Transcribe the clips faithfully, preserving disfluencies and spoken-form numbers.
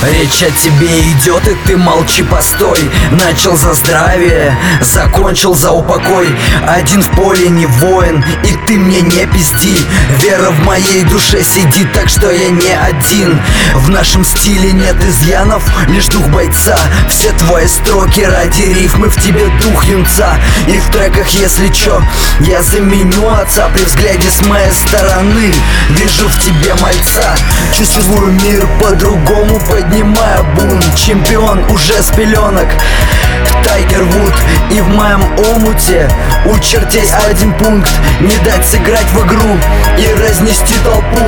Речь о тебе идет, и ты молчи, постой. Начал за здравие, закончил за упокой. Один в поле не воин, и ты мне не пизди. Вера в моей душе сидит, так что я не один. В нашем стиле нет изъянов, лишь дух бойца. Все твои строки ради рифмы, в тебе дух юнца. И в треках, если чё, я заменю отца. При взгляде с моей стороны вижу в тебе мальца. Чувствую мир по-другому, поднимая бунт. Чемпион уже с пеленок, Тайгер Вуд. И в моем омуте у чертей один пункт: не дать сыграть в игру и разнести толпу.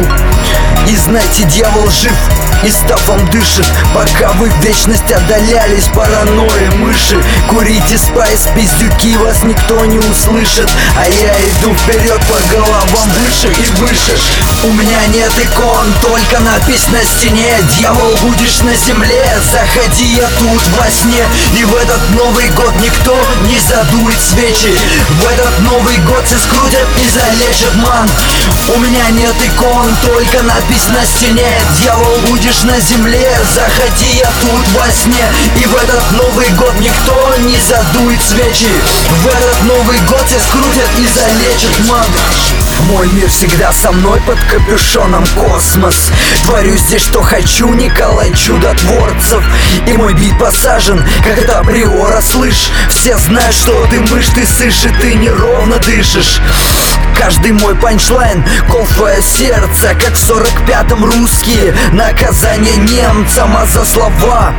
И знайте, дьявол жив и стафом дышит, пока вы в вечность отдалялись паранойи мыши. Курите спайс, пиздюки, вас никто не услышит, а я иду вперед по головам выше и выше. У меня нет икон, только надпись на стене: дьявол, будешь на земле, заходи, я тут во сне. И в этот Новый год никто не задует свечи. В этот Новый год все скрутят и залечат, ман. У меня нет икон, только надпись на стене: дьявол, будешь на земле, заходи, я тут во сне. И в этот Новый год никто не задует свечи. В этот Новый год все скрутят и залечат, ман. Мой мир всегда со мной, под капюшоном космос. Творю здесь, что хочу, Николай Чудотворцев. И мой бит посажен, как это априора, слышь. Все знают, что ты мышь, ты сышь, и ты неровно дышишь. Каждый мой панчлайн — кол в твое сердце, как в сорок пятом русские. Наказание немцам, а за слова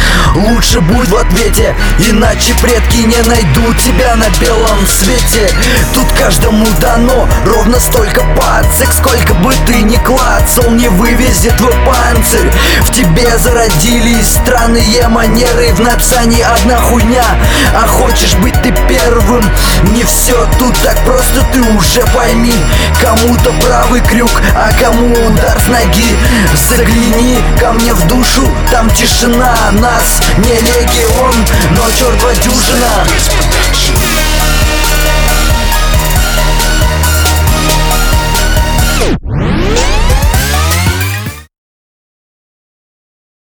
лучше будь в ответе, иначе предки не найдут тебя на белом свете. Тут каждому дано ровно столько пацик, сколько бы ты ни клацал, не вывезет твой панцирь. В тебе зародились странные манеры, в написании одна хуйня, а хочешь быть ты первым. Не все тут так просто, ты уже пойми. Кому-то правый крюк, а кому удар с ноги. Загляни ко мне в душу, там тишина. Нас не легион, но чертова дюжина.